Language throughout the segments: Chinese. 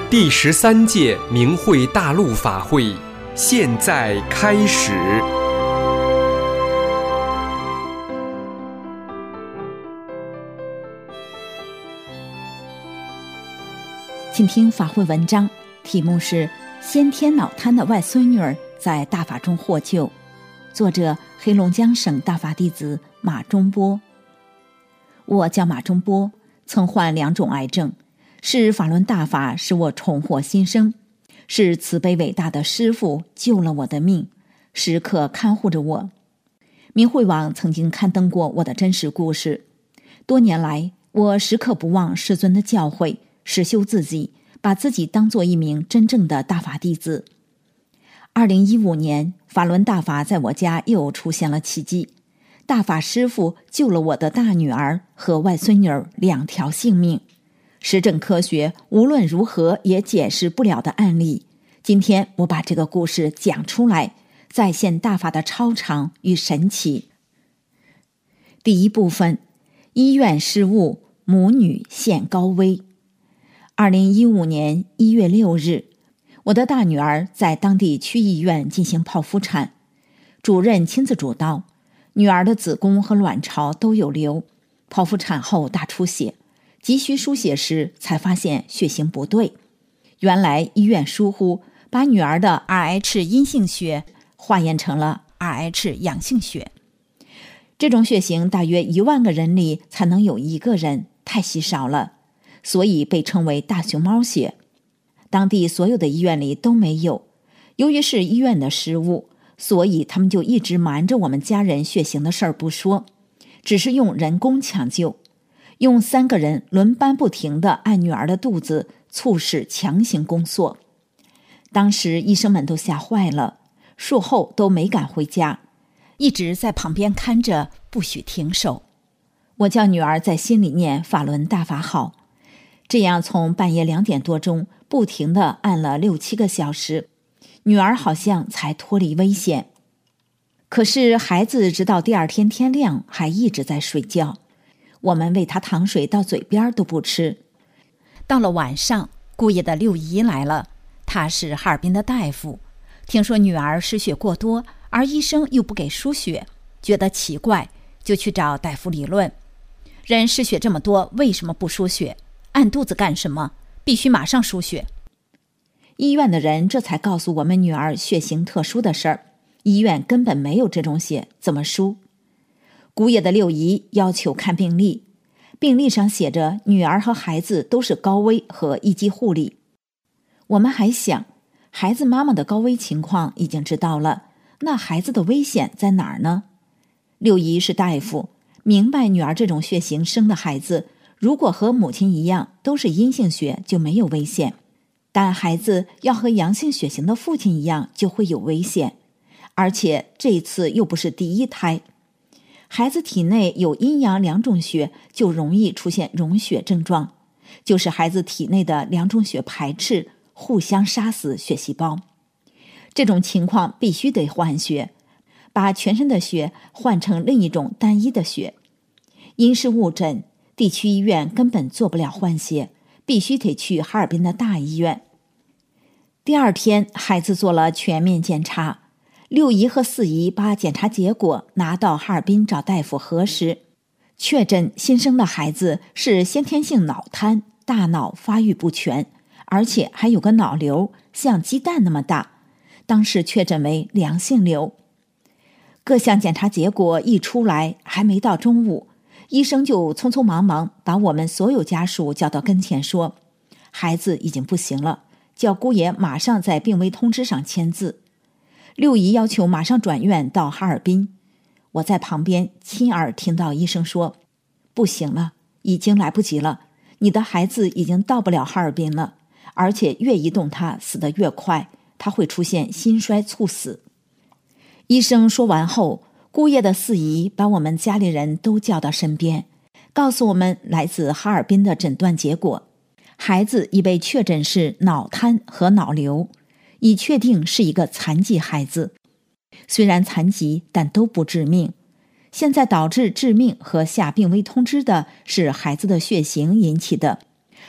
第13届明慧大陆法会现在开始。 请听法会文章，题目是先天脑瘫的外孙女儿在大法中获救，作者黑龙江省大法弟子马中波。我叫马中波，曾患2种癌症，是法轮大法使我重获新生，是慈悲伟大的师父救了我的命，时刻看护着我。明慧网曾经刊登过我的真实故事，多年来我时刻不忘师尊的教诲，实修自己，把自己当作一名真正的大法弟子。2015年，法轮大法在我家又出现了奇迹，大法师父救了我的大女儿和外孙女儿2条性命。实证科学无论如何也解释不了的案例，今天我把这个故事讲出来，再现大法的超常与神奇。第一部分，医院失误，母女现高危。2015年1月6日，我的大女儿在当地区医院进行剖腹产，主任亲自主刀，女儿的子宫和卵巢都有瘤，剖腹产后大出血，急需输血时才发现血型不对，原来医院疏忽，把女儿的 Rh 阴性血化验成了 Rh 阳性血。这种血型大约1万个人里才能有1个人，太稀少了，所以被称为大熊猫血。当地所有的医院里都没有，由于是医院的失误，所以他们就一直瞒着我们家人血型的事儿不说，只是用人工抢救，用3个人轮班不停地按女儿的肚子，促使强行宫缩。当时医生们都吓坏了，术后都没敢回家，一直在旁边看着，不许停手。我叫女儿在心里念法轮大法好，这样从半夜2点多钟不停地按了6、7个小时，女儿好像才脱离危险。可是孩子直到第2天天亮还一直在睡觉，我们喂他糖水到嘴边都不吃。到了晚上，姑爷的6姨来了，他是哈尔滨的大夫，听说女儿失血过多，而医生又不给输血，觉得奇怪，就去找大夫理论。人失血这么多，为什么不输血？按肚子干什么？必须马上输血。医院的人这才告诉我们女儿血型特殊的事儿，医院根本没有这种血，怎么输？姑爷的6姨要求看病历，病历上写着女儿和孩子都是高危和1级护理。我们还想，孩子妈妈的高危情况已经知道了，那孩子的危险在哪儿呢？6姨是大夫，明白女儿这种血型生的孩子，如果和母亲一样都是阴性血就没有危险，但孩子要和阳性血型的父亲一样就会有危险，而且这一次又不是第1胎。孩子体内有阴阳2种血，就容易出现溶血症状，就是孩子体内的2种血排斥，互相杀死血细胞。这种情况必须得换血，把全身的血换成另一种单一的血。因是误诊，地区医院根本做不了换血，必须得去哈尔滨的大医院。第2天，孩子做了全面检查，6姨和4姨把检查结果拿到哈尔滨找大夫核实，确诊新生的孩子是先天性脑瘫，大脑发育不全，而且还有个脑瘤，像鸡蛋那么大，当时确诊为良性瘤。各项检查结果一出来，还没到中午，医生就匆匆忙忙把我们所有家属叫到跟前说，孩子已经不行了，叫姑爷马上在病危通知上签字。6姨要求马上转院到哈尔滨，我在旁边亲耳听到医生说，不行了，已经来不及了，你的孩子已经到不了哈尔滨了，而且越移动他死得越快，他会出现心衰猝死。医生说完后，姑爷的4姨把我们家里人都叫到身边，告诉我们来自哈尔滨的诊断结果，孩子已被确诊是脑瘫和脑瘤，已确定是一个残疾孩子。虽然残疾，但都不致命。现在导致致命和下病危通知的是孩子的血型引起的，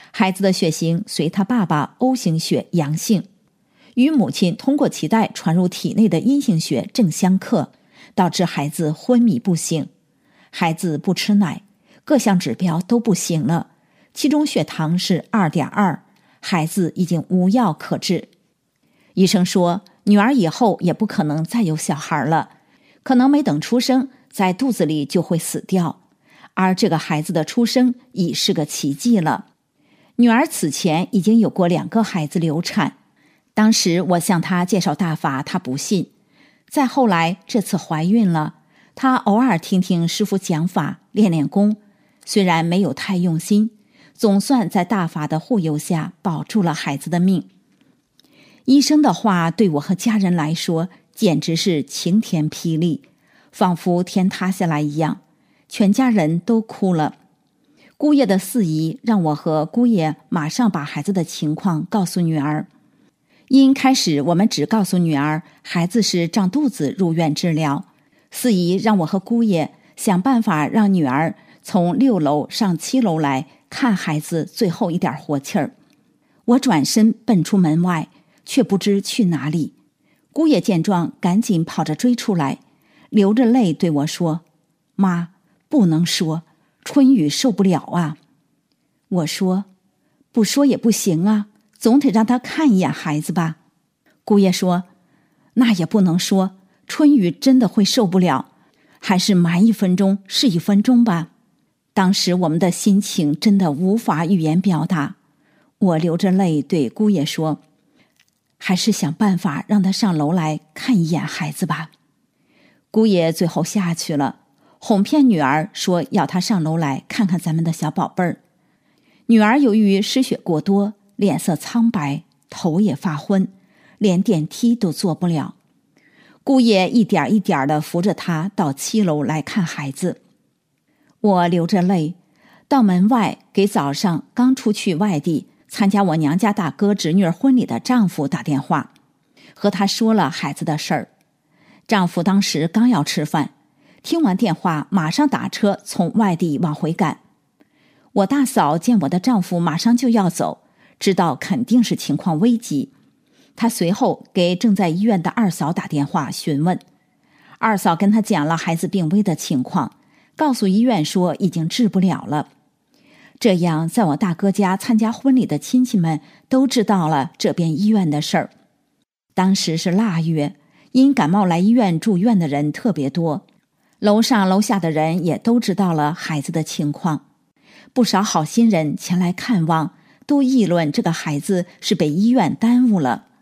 孩子的血型随他爸爸 O 型血阳性，与母亲通过脐带传入体内的阴性血正相克，导致孩子昏迷不醒。孩子不吃奶，各项指标都不行了，其中血糖是 2.2， 孩子已经无药可治。医生说，女儿以后也不可能再有小孩了，可能没等出生，在肚子里就会死掉，而这个孩子的出生已是个奇迹了。女儿此前已经有过2个孩子流产，当时我向她介绍大法，她不信。再后来这次怀孕了，她偶尔听听师父讲法，练练功，虽然没有太用心，总算在大法的护佑下保住了孩子的命。医生的话对我和家人来说简直是晴天霹雳，仿佛天塌下来一样，全家人都哭了。姑爷的四姨让我和姑爷马上把孩子的情况告诉女儿。因开始我们只告诉女儿孩子是胀肚子入院治疗，四姨让我和姑爷想办法让女儿从6楼上7楼来看孩子最后一点活气儿。我转身奔出门外，却不知去哪里。姑爷见状赶紧跑着追出来，流着泪对我说：妈，不能说，春雨受不了啊。我说：不说也不行啊，总得让他看一眼孩子吧。姑爷说：那也不能说，春雨真的会受不了，还是瞒1分钟是1分钟吧。当时我们的心情真的无法语言表达。我流着泪对姑爷说：还是想办法让他上楼来看一眼孩子吧。姑爷最后下去了，哄骗女儿说要她上楼来看看咱们的小宝贝儿。女儿由于失血过多，脸色苍白，头也发昏，连电梯都坐不了。姑爷一点一点地扶着她到7楼来看孩子。我流着泪到门外，给早上刚出去外地参加我娘家大哥侄女婚礼的丈夫打电话，和他说了孩子的事儿。丈夫当时刚要吃饭，听完电话马上打车从外地往回赶。我大嫂见我的丈夫马上就要走，知道肯定是情况危急，她随后给正在医院的二嫂打电话询问。二嫂跟她讲了孩子病危的情况，告诉医院说已经治不了了。这样在我大哥家参加婚礼的亲戚们都知道了这边医院的事儿。当时是腊月，因感冒来医院住院的人特别多，楼上楼下的人也都知道了孩子的情况。不少好心人前来看望，都议论这个孩子是被医院耽误了。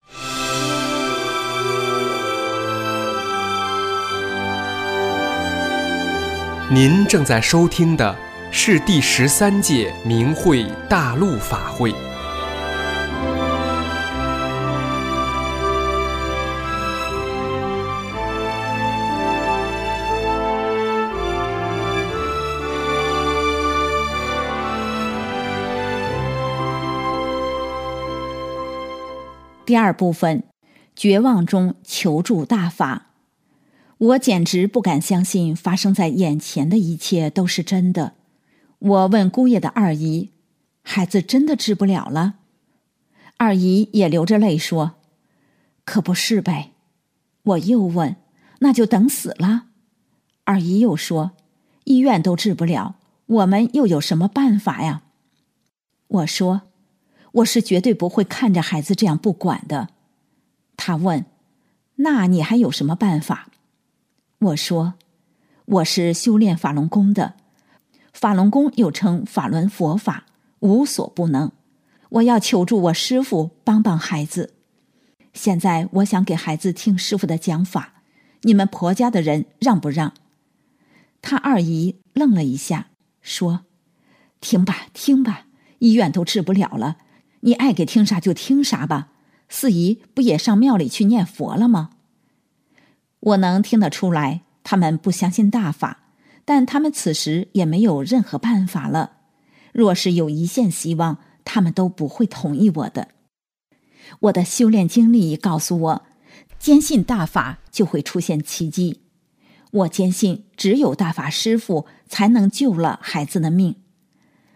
您正在收听的是第13届明慧大陆法会。 第2部分，绝望中求助大法。我简直不敢相信发生在眼前的一切都是真的。我问姑爷的二姨，孩子真的治不了了？二姨也流着泪说，可不是呗。我又问，那就等死了？二姨又说，医院都治不了，我们又有什么办法呀？我说，我是绝对不会看着孩子这样不管的。他问，那你还有什么办法？我说，我是修炼法轮功的，法轮功又称法轮佛法，无所不能。我要求助我师父帮帮孩子。现在我想给孩子听师父的讲法，你们婆家的人让不让？他二姨愣了一下，说，听吧听吧，医院都治不了了，你爱给听啥就听啥吧，四姨不也上庙里去念佛了吗？我能听得出来，他们不相信大法，但他们此时也没有任何办法了。若是有一线希望，他们都不会同意我的。我的修炼经历告诉我，坚信大法就会出现奇迹。我坚信只有大法师父才能救了孩子的命。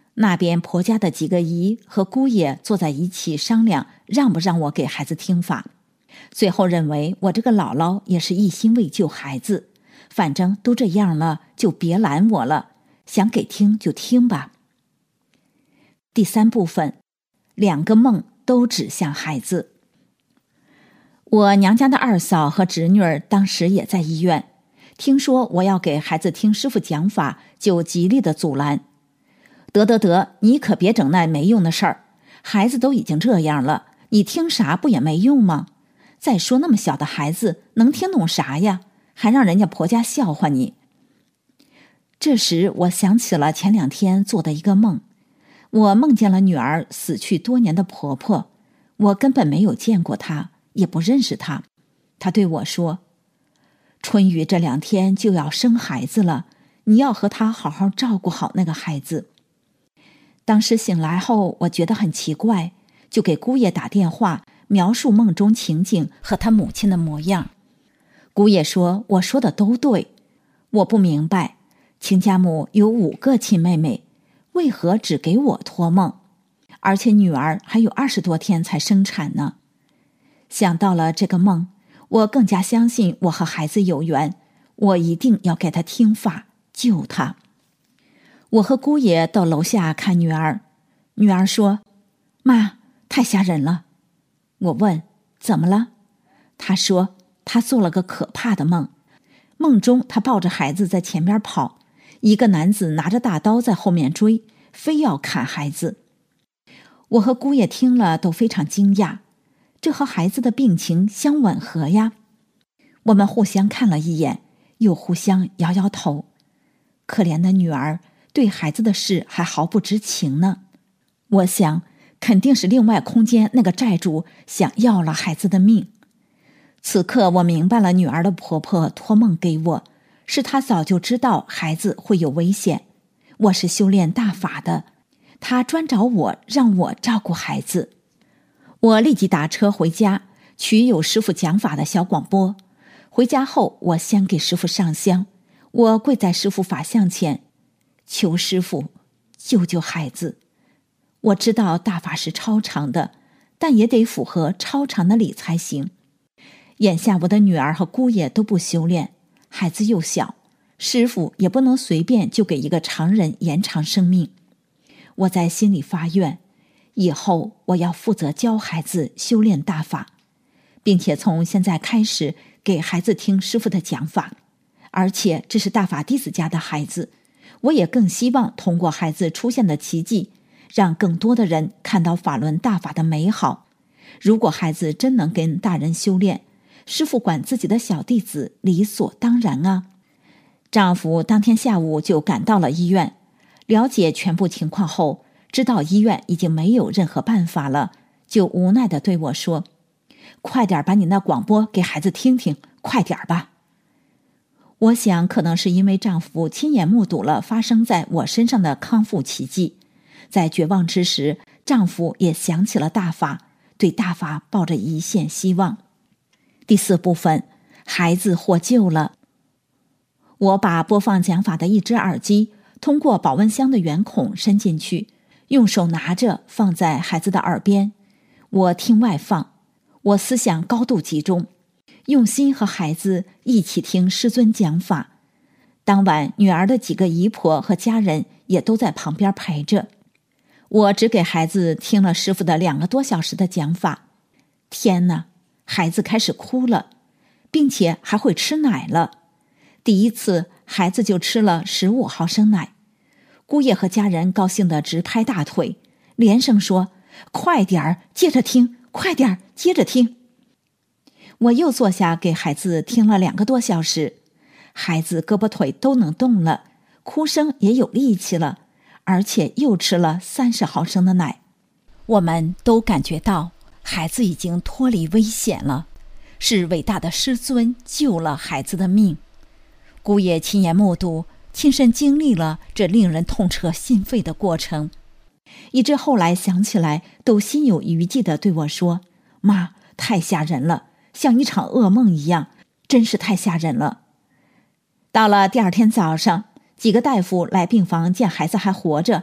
那边婆家的几个姨和姑爷坐在一起商量让不让我给孩子听法，最后认为我这个姥姥也是一心为救孩子，反正都这样了，就别拦我了，想给听就听吧。第3部分，2个梦都指向孩子。我娘家的二嫂和侄女儿当时也在医院，听说我要给孩子听师傅讲法，就极力的阻拦。得，你可别整那没用的事儿，孩子都已经这样了，你听啥不也没用吗？再说那么小的孩子能听懂啥呀，还让人家婆家笑话你。这时我想起了前2天做的一个梦，我梦见了女儿死去多年的婆婆，我根本没有见过她，也不认识她。她对我说，春雨这2天就要生孩子了，你要和她好好照顾好那个孩子。当时醒来后，我觉得很奇怪，就给姑爷打电话，描述梦中情景和他母亲的模样。姑爷说我说的都对，我不明白，亲家母有5个亲妹妹，为何只给我托梦？而且女儿还有20多天才生产呢。想到了这个梦，我更加相信我和孩子有缘，我一定要给他听法，救他。我和姑爷到楼下看女儿，女儿说，妈，太吓人了。我问，怎么了？她说，她做了个可怕的梦，梦中她抱着孩子在前边跑，一个男子拿着大刀在后面追，非要砍孩子。我和姑爷听了都非常惊讶，这和孩子的病情相吻合呀。我们互相看了一眼，又互相摇摇头。可怜的女儿对孩子的事还毫不知情呢。我想，肯定是另外空间那个债主想要了孩子的命。此刻我明白了，女儿的婆婆托梦给我，是她早就知道孩子会有危险。我是修炼大法的，她专找我，让我照顾孩子。我立即打车回家，取有师傅讲法的小广播。回家后，我先给师傅上香，我跪在师傅法像前，求师傅救救孩子。我知道大法是超常的，但也得符合超常的理才行。眼下我的女儿和姑爷都不修炼，孩子又小，师傅也不能随便就给一个常人延长生命。我在心里发愿，以后我要负责教孩子修炼大法，并且从现在开始给孩子听师傅的讲法。而且这是大法弟子家的孩子，我也更希望通过孩子出现的奇迹，让更多的人看到法轮大法的美好。如果孩子真能跟大人修炼，师父管自己的小弟子理所当然啊。丈夫当天下午就赶到了医院，了解全部情况后，知道医院已经没有任何办法了，就无奈地对我说，快点把你那广播给孩子听听，快点吧。我想可能是因为丈夫亲眼目睹了发生在我身上的康复奇迹，在绝望之时，丈夫也想起了大法，对大法抱着一线希望。第4部分，孩子获救了。我把播放讲法的一只耳机通过保温箱的圆孔伸进去，用手拿着放在孩子的耳边，我听外放，我思想高度集中，用心和孩子一起听师尊讲法。当晚女儿的几个姨婆和家人也都在旁边陪着，我只给孩子听了师父的2个多小时的讲法。天哪，孩子开始哭了，并且还会吃奶了。第一次孩子就吃了15毫升奶，姑爷和家人高兴地直拍大腿，连声说，快点儿，接着听，快点儿，接着听。我又坐下给孩子听了2个多小时，孩子胳膊腿都能动了，哭声也有力气了，而且又吃了30毫升的奶。我们都感觉到孩子已经脱离危险了，是伟大的师尊救了孩子的命。姑爷亲眼目睹，亲身经历了这令人痛彻心扉的过程，以致后来想起来都心有余悸地对我说，妈，太吓人了，像一场噩梦一样，真是太吓人了。到了第2天早上，几个大夫来病房见孩子还活着，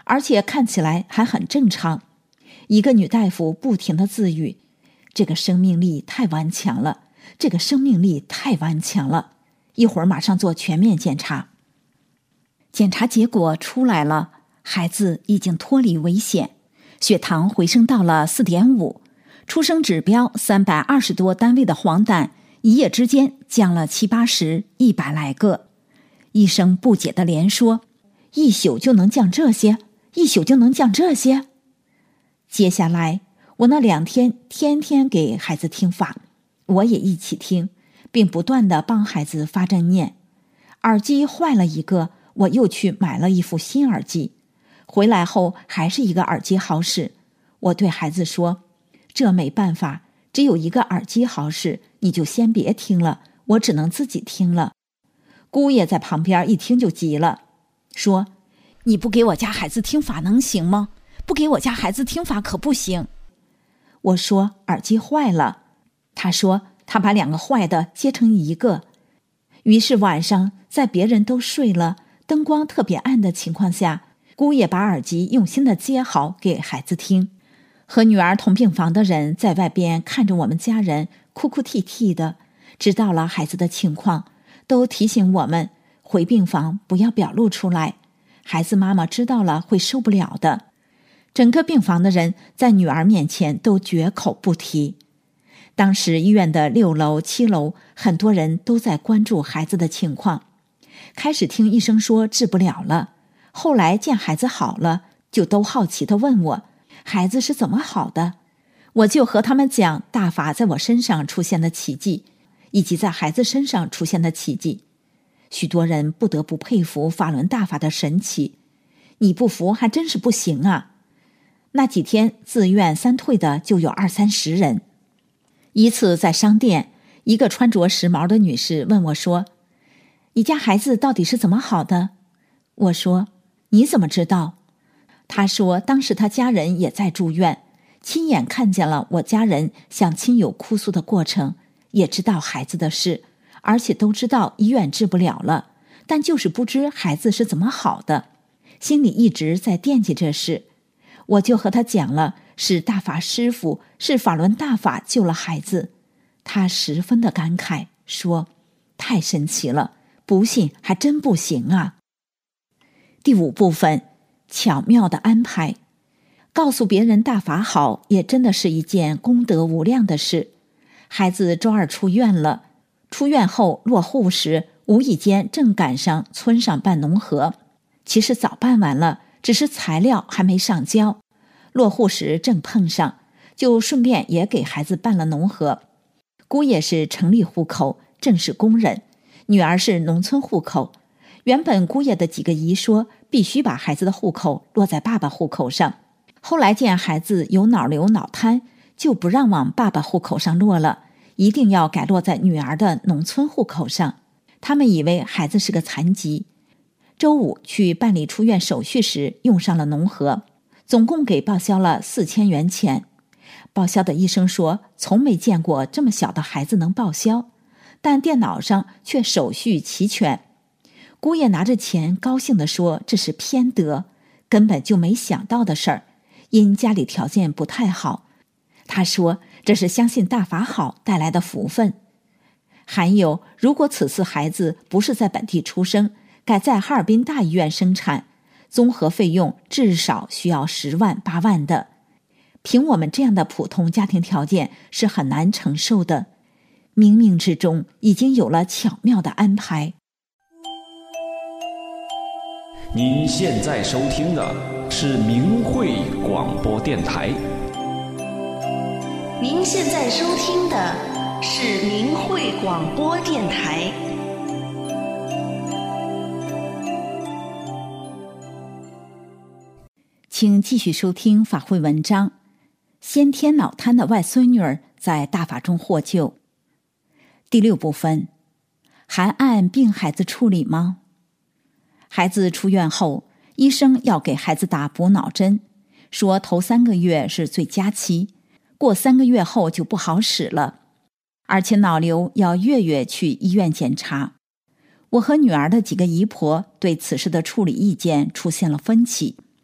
而且看起来还很正常。一个女大夫不停地自语，这个生命力太顽强了，这个生命力太顽强了，一会儿马上做全面检查。检查结果出来了，孩子已经脱离危险，血糖回升到了 4.5， 出生指标320多单位的黄疸一夜之间降了70、80、100来个。医生不解地连说，一宿就能降这些，一宿就能降这些。接下来我那2天天天给孩子听法，我也一起听，并不断地帮孩子发正念。耳机坏了一个，我又去买了一副新耳机，回来后还是一个耳机好使。我对孩子说，这没办法，只有一个耳机好使，你就先别听了，我只能自己听了。姑爷在旁边一听就急了，说，你不给我家孩子听法能行吗？不给我家孩子听法可不行。我说耳机坏了，他说他把2个坏的接成一个。于是晚上在别人都睡了，灯光特别暗的情况下，姑爷把耳机用心的接好给孩子听。和女儿同病房的人在外边看着我们家人哭哭啼啼的，知道了孩子的情况，都提醒我们回病房不要表露出来，孩子妈妈知道了会受不了的。整个病房的人在女儿面前都绝口不提。当时医院的6楼、7楼很多人都在关注孩子的情况，开始听医生说治不了了，后来见孩子好了，就都好奇地问我，孩子是怎么好的？我就和他们讲大法在我身上出现的奇迹，以及在孩子身上出现的奇迹。许多人不得不佩服法轮大法的神奇，你不服还真是不行啊。那几天自愿3退的就有20、30人。一次在商店，一个穿着时髦的女士问我说，你家孩子到底是怎么好的？我说，你怎么知道？她说当时她家人也在住院，亲眼看见了我家人向亲友哭诉的过程，也知道孩子的事，而且都知道医院治不了了，但就是不知孩子是怎么好的，心里一直在惦记这事。我就和他讲了，是大法师父，是法轮大法救了孩子。他十分的感慨，说，太神奇了，不信还真不行啊。第5部分，巧妙的安排。告诉别人大法好，也真的是一件功德无量的事。孩子周2出院了，出院后落户时，无意间正赶上村上办农合，其实早办完了，只是材料还没上交，落户时正碰上，就顺便也给孩子办了农合。姑爷是城里户口，正是工人，女儿是农村户口。原本姑爷的几个姨说必须把孩子的户口落在爸爸户口上，后来见孩子有脑瘤脑瘫，就不让往爸爸户口上落了，一定要改落在女儿的农村户口上。他们以为孩子是个残疾。周5去办理出院手续时用上了农合，总共给报销了4000元钱。报销的医生说从没见过这么小的孩子能报销，但电脑上却手续齐全。姑爷拿着钱高兴地说，这是偏德，根本就没想到的事儿，因家里条件不太好。他说这是相信大法好带来的福分。还有，如果此次孩子不是在本地出生，改在哈尔滨大医院生产，综合费用至少需要10万、8万的。凭我们这样的普通家庭条件是很难承受的，冥冥之中已经有了巧妙的安排。 您现在收听的是明慧广播电台。 您现在收听的是明慧广播电台。 请继续收听法会文章，先天脑瘫的外孙女儿在大法中获救。第6部分，还按病孩子处理吗？孩子出院后，医生要给孩子打补脑针，说头3个月是最佳期，过3个月后就不好使了，而且脑瘤要月月去医院检查。我和女儿的几个姨婆对此事的处理意见出现了分歧。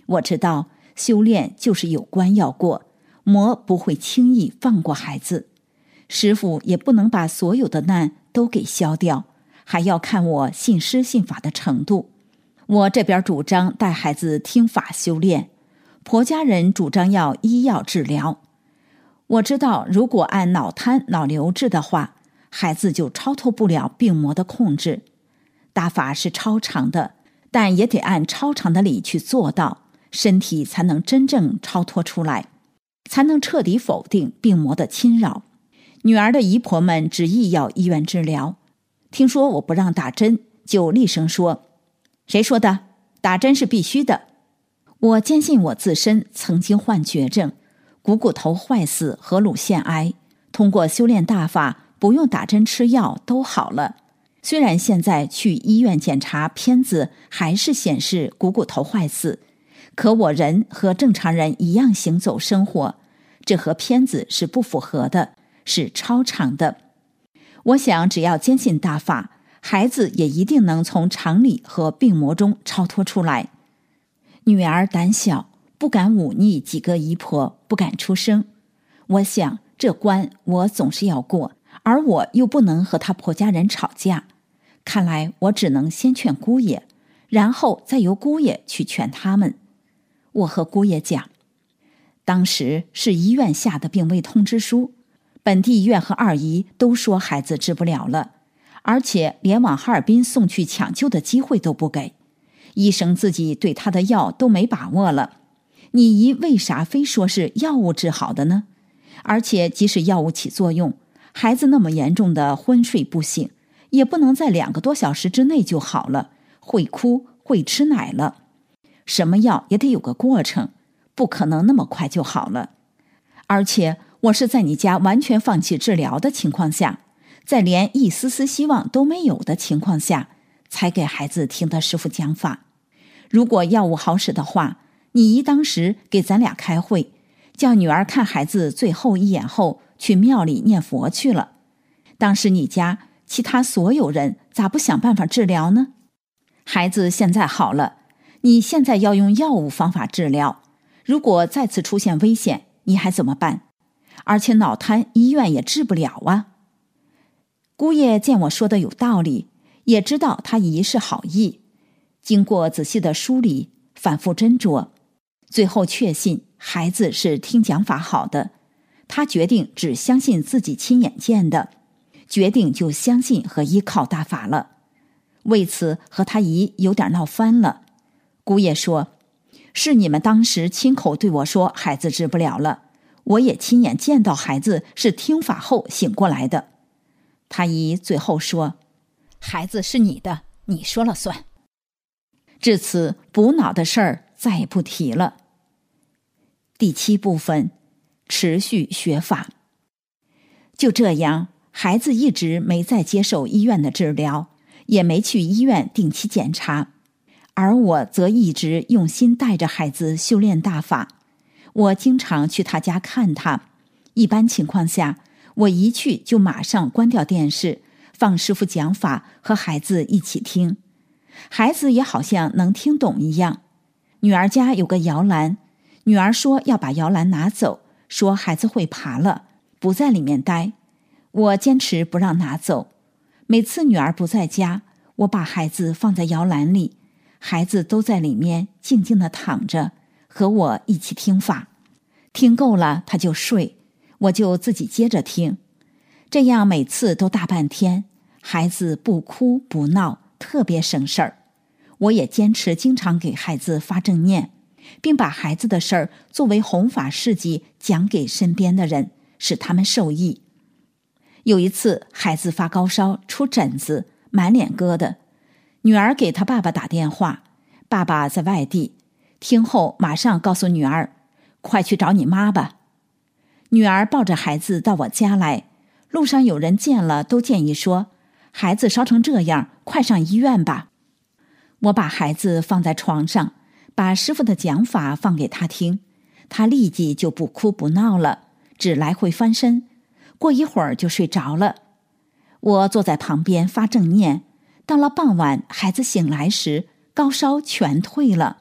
我知道修炼就是有关要过，魔不会轻易放过孩子，师父也不能把所有的难都给消掉，还要看我信师信法的程度。我这边主张带孩子听法修炼，婆家人主张要医药治疗。我知道如果按脑瘫脑瘤治的话，孩子就超脱不了病魔的控制。大法是超常的，但也得按超常的理去做到，身体才能真正超脱出来，才能彻底否定病魔的侵扰。女儿的姨婆们执意要医院治疗，听说我不让打针，就厉声说：谁说的？打针是必须的。我坚信我自身曾经患绝症，股骨头坏死和乳腺癌，通过修炼大法，不用打针吃药都好了。虽然现在去医院检查片子还是显示股骨头坏死，可我人和正常人一样行走生活，这和片子是不符合的，是超常的。我想只要坚信大法，孩子也一定能从常理和病魔中超脱出来。女儿胆小，不敢忤逆几个姨婆，不敢出声。我想这关我总是要过，而我又不能和她婆家人吵架。看来我只能先劝姑爷，然后再由姑爷去劝他们。我和姑爷讲，当时是医院下的病危通知书，本地医院和二姨都说孩子治不了了，而且连往哈尔滨送去抢救的机会都不给。医生自己对他的药都没把握了，你姨为啥非说是药物治好的呢？而且即使药物起作用，孩子那么严重的昏睡不醒，也不能在2个多小时之内就好了，会哭会吃奶了，什么药也得有个过程，不可能那么快就好了。而且我是在你家完全放弃治疗的情况下，在连一丝丝希望都没有的情况下，才给孩子听的师父讲法。如果药物好使的话，你姨当时给咱俩开会，叫女儿看孩子最后一眼后去庙里念佛去了。当时你家其他所有人咋不想办法治疗呢？孩子现在好了，你现在要用药物方法治疗，如果再次出现危险，你还怎么办？而且脑瘫医院也治不了啊。姑爷见我说的有道理，也知道他姨是好意，经过仔细的梳理，反复斟酌，最后确信孩子是听讲法好的。他决定只相信自己亲眼见的，决定就相信和依靠大法了。为此和他姨有点闹翻了。姑爷说，是你们当时亲口对我说孩子治不了了，我也亲眼见到孩子是听法后醒过来的。他姨最后说，孩子是你的，你说了算。至此补脑的事儿再也不提了。第7部分，持续学法。就这样，孩子一直没再接受医院的治疗，也没去医院定期检查，而我则一直用心带着孩子修炼大法。我经常去他家看他，一般情况下，我一去就马上关掉电视，放师父讲法和孩子一起听。孩子也好像能听懂一样。女儿家有个摇篮，女儿说要把摇篮拿走，说孩子会爬了，不在里面待。我坚持不让拿走。每次女儿不在家，我把孩子放在摇篮里，孩子都在里面静静地躺着，和我一起听法。听够了他就睡，我就自己接着听。这样每次都大半天，孩子不哭不闹，特别省事儿。我也坚持经常给孩子发正念，并把孩子的事儿作为弘法事迹讲给身边的人，使他们受益。有一次孩子发高烧，出疹子，满脸疙瘩，女儿给他爸爸打电话，爸爸在外地，听后马上告诉女儿，快去找你妈吧。女儿抱着孩子到我家来，路上有人见了都建议说，孩子烧成这样，快上医院吧。我把孩子放在床上，把师父的讲法放给他听，他立即就不哭不闹了，只来回翻身，过一会儿就睡着了。我坐在旁边发正念，到了傍晚孩子醒来时，高烧全退了，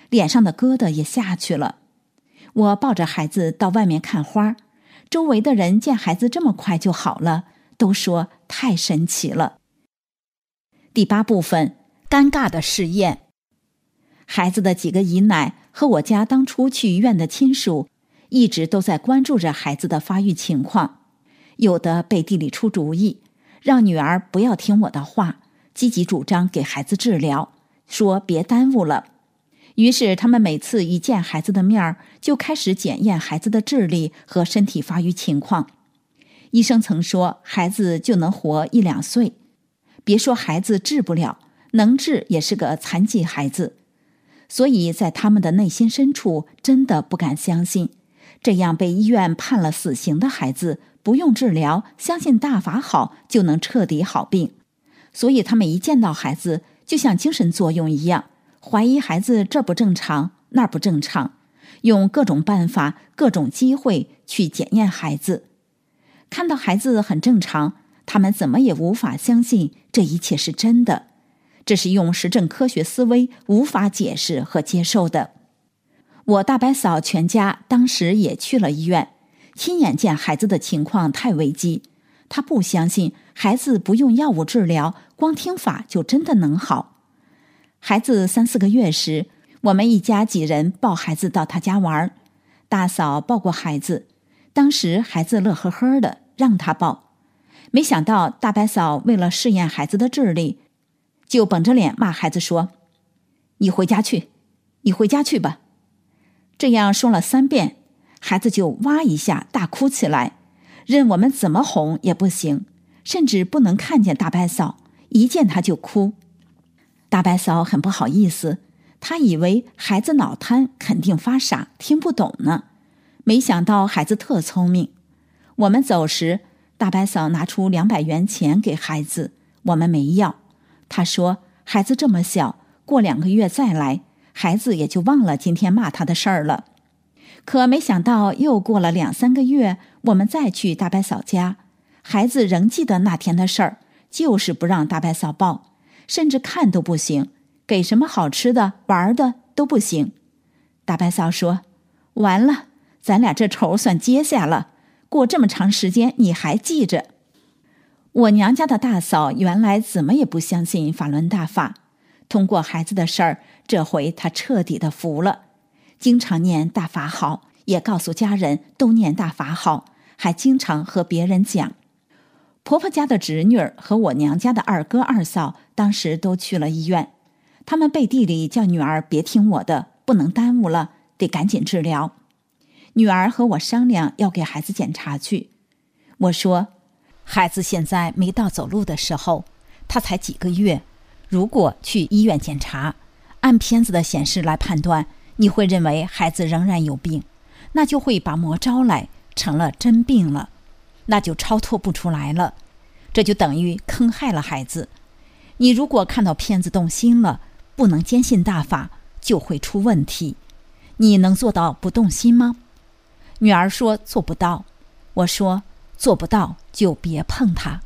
脸上的疙瘩也下去了。我抱着孩子到外面看花，周围的人见孩子这么快就好了，都说太神奇了。第8部分，尴尬的试验。孩子的几个姨奶和我家当初去医院的亲属一直都在关注着孩子的发育情况，有的背地里出主意，让女儿不要听我的话，积极主张给孩子治疗，说别耽误了。于是他们每次一见孩子的面儿，就开始检验孩子的智力和身体发育情况。医生曾说孩子就能活1-2岁，别说孩子治不了，能治也是个残疾孩子。所以在他们的内心深处真的不敢相信，这样被医院判了死刑的孩子不用治疗，相信大法好就能彻底好病。所以他们一见到孩子就像精神作用一样，怀疑孩子这不正常那不正常，用各种办法各种机会去检验孩子。看到孩子很正常，他们怎么也无法相信这一切是真的，这是用实证科学思维无法解释和接受的。我大伯嫂全家当时也去了医院，亲眼见孩子的情况太危机，她不相信孩子不用药物治疗，光听法就真的能好。孩子3-4个月时，我们一家几人抱孩子到他家玩，大嫂抱过孩子，当时孩子乐呵呵的，让他抱。没想到大伯嫂为了试验孩子的智力，就绷着脸骂孩子说：“你回家去，你回家去吧。”这样说了3遍，孩子就哇一下大哭起来，任我们怎么哄也不行，甚至不能看见大伯嫂，一见他就哭。大伯嫂很不好意思，她以为孩子脑瘫肯定发傻听不懂呢，没想到孩子特聪明。我们走时，大伯嫂拿出200元钱给孩子，我们没要。她说孩子这么小，过2个月再来，孩子也就忘了今天骂他的事儿了。可没想到又过了2-3个月，我们再去大伯嫂家，孩子仍记得那天的事儿，就是不让大伯嫂抱，甚至看都不行，给什么好吃的玩的都不行。大伯嫂说：“完了，咱俩这仇算结下了，过这么长时间你还记着。”我娘家的大嫂原来怎么也不相信法轮大法，通过孩子的事儿，这回她彻底的服了，经常念大法好，也告诉家人都念大法好，还经常和别人讲。婆婆家的侄女儿和我娘家的二哥二嫂当时都去了医院，他们背地里叫女儿别听我的，不能耽误了，得赶紧治疗。女儿和我商量要给孩子检查去，我说孩子现在没到走路的时候，他才几个月，如果去医院检查，按片子的显示来判断，你会认为孩子仍然有病，那就会把魔招来，成了真病了，那就超脱不出来了，这就等于坑害了孩子。你如果看到片子动心了，不能坚信大法，就会出问题。你能做到不动心吗？女儿说做不到。我说做不到就别碰它。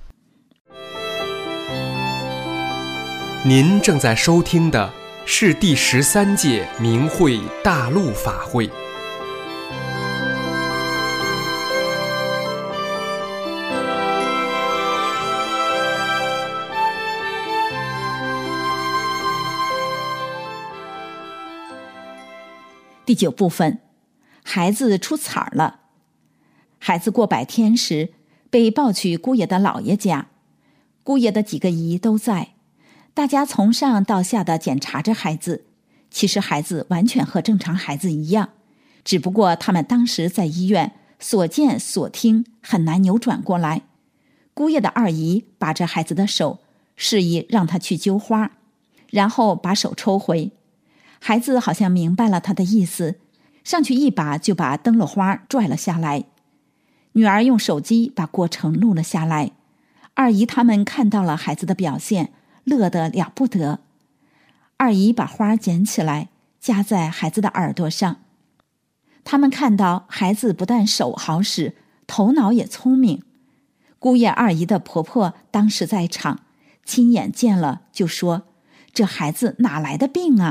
您正在收听的是第13届明慧大陆法会。 第9部分，孩子出彩儿了。孩子过100天时，被抱去姑爷的姥爷家，姑爷的几个姨都在，大家从上到下的检查着孩子。其实孩子完全和正常孩子一样，只不过他们当时在医院所见所听很难扭转过来。姑爷的二姨把着孩子的手，示意让他去揪花，然后把手抽回。孩子好像明白了他的意思，上去一把就把灯笼花拽了下来。女儿用手机把过程录了下来，二姨他们看到了孩子的表现，乐得了不得。二姨把花捡起来，夹在孩子的耳朵上。他们看到孩子不但手好使，头脑也聪明。姑爷二姨的婆婆当时在场，亲眼见了就说：“这孩子哪来的病啊？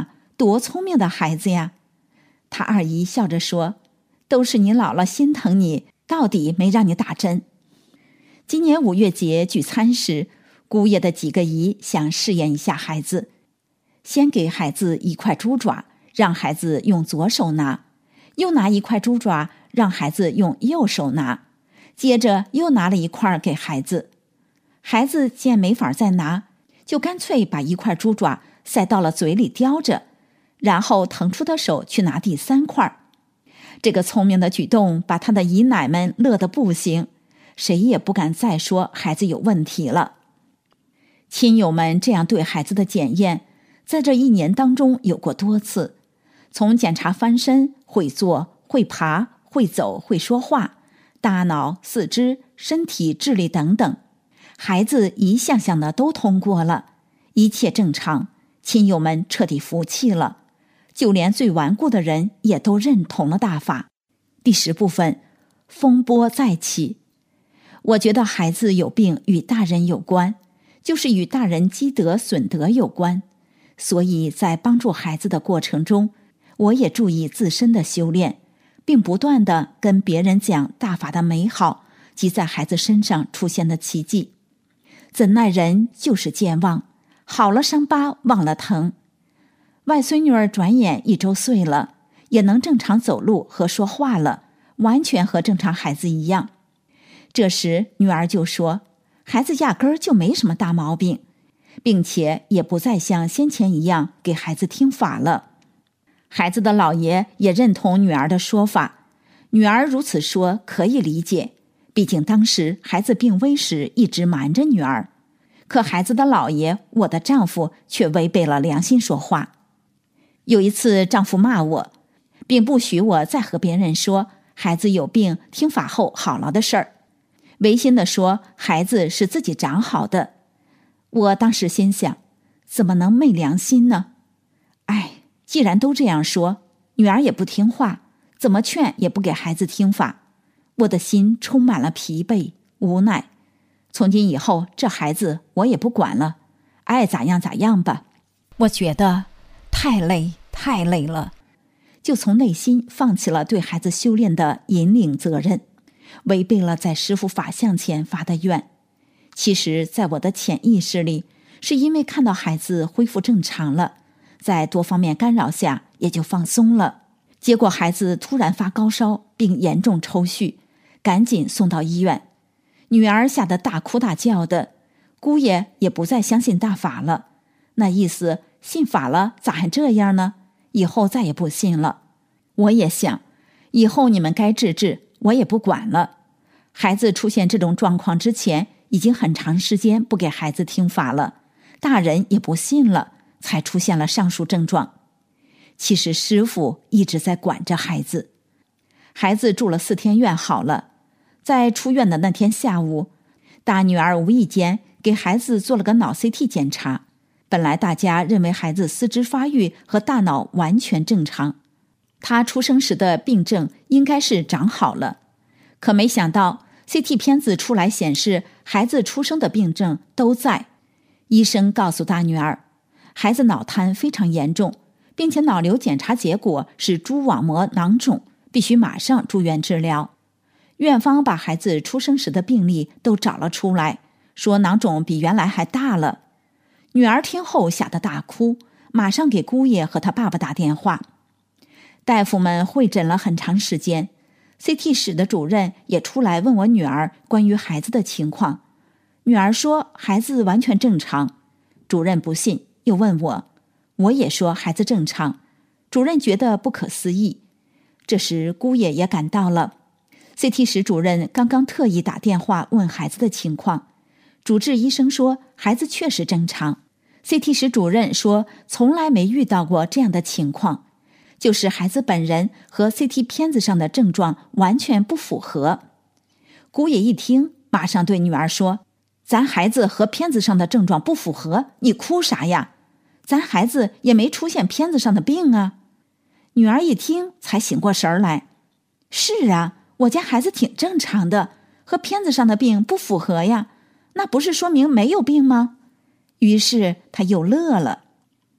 多聪明的孩子呀！他二姨笑着说，都是你姥姥心疼你，到底没让你打针。今年5月节聚餐时，姑爷的几个姨想试验一下孩子，先给孩子1块猪爪，让孩子用左手拿，又拿1块猪爪让孩子用右手拿，接着又拿了1块给孩子。孩子见没法再拿，就干脆把1块猪爪塞到了嘴里叼着，然后腾出的手去拿第3块。这个聪明的举动把他的姨奶们乐得不行，谁也不敢再说孩子有问题了。亲友们这样对孩子的检验，在这1年当中有过多次，从检查翻身、会坐、会爬、会走、会说话、大脑、四肢、身体、智力等等，孩子一项项的都通过了，一切正常，亲友们彻底服气了，就连最顽固的人也都认同了大法。第10部分，风波再起。我觉得孩子有病与大人有关，就是与大人积德损德有关，所以在帮助孩子的过程中，我也注意自身的修炼，并不断地跟别人讲大法的美好及在孩子身上出现的奇迹。怎奈人就是健忘，好了伤疤忘了疼。外孙女儿转眼1周岁了，也能正常走路和说话了，完全和正常孩子一样。这时女儿就说，孩子压根儿就没什么大毛病，并且也不再像先前一样给孩子听法了。孩子的姥爷也认同女儿的说法，女儿如此说可以理解，毕竟当时孩子病危时一直瞒着女儿。可孩子的姥爷，我的丈夫，却违背了良心说话。有一次丈夫骂我，并不许我再和别人说孩子有病听法后好了的事儿，违心地说孩子是自己长好的。我当时心想，怎么能昧良心呢？既然都这样说，女儿也不听话，怎么劝也不给孩子听法。我的心充满了疲惫无奈。从今以后，这孩子我也不管了，爱咋样咋样吧。我觉得太累了，就从内心放弃了对孩子修炼的引领责任，违背了在师父法相前发的愿。其实在我的潜意识里，是因为看到孩子恢复正常了，在多方面干扰下也就放松了。结果孩子突然发高烧并严重抽搐，赶紧送到医院。女儿吓得大哭大叫的，姑爷也不再相信大法了，那意思信法了咋还这样呢？以后再也不信了。我也想，以后你们该治治，我也不管了。孩子出现这种状况之前，已经很长时间不给孩子听法了，大人也不信了，才出现了上述症状。其实师父一直在管着孩子。孩子住了4天院好了，在出院的那天下午，大女儿无意间给孩子做了个脑 CT 检查。本来大家认为孩子四肢发育和大脑完全正常，他出生时的病症应该是长好了。可没想到 CT 片子出来显示孩子出生的病症都在。医生告诉大女儿，孩子脑瘫非常严重，并且脑瘤检查结果是蛛网膜囊肿，必须马上住院治疗。院方把孩子出生时的病历都找了出来，说囊肿比原来还大了。女儿听后吓得大哭，马上给姑爷和他爸爸打电话。大夫们会诊了很长时间， CT 室的主任也出来问我女儿关于孩子的情况。女儿说孩子完全正常，主任不信，又问我，我也说孩子正常，主任觉得不可思议。这时姑爷也赶到了， CT 室主任刚刚特意打电话问孩子的情况，主治医生说孩子确实正常。CT 室主任说从来没遇到过这样的情况，就是孩子本人和 CT 片子上的症状完全不符合。姑爷一听，马上对女儿说，咱孩子和片子上的症状不符合，你哭啥呀？咱孩子也没出现片子上的病啊。女儿一听才醒过神来，是啊，我家孩子挺正常的，和片子上的病不符合呀，那不是说明没有病吗？于是他又乐了。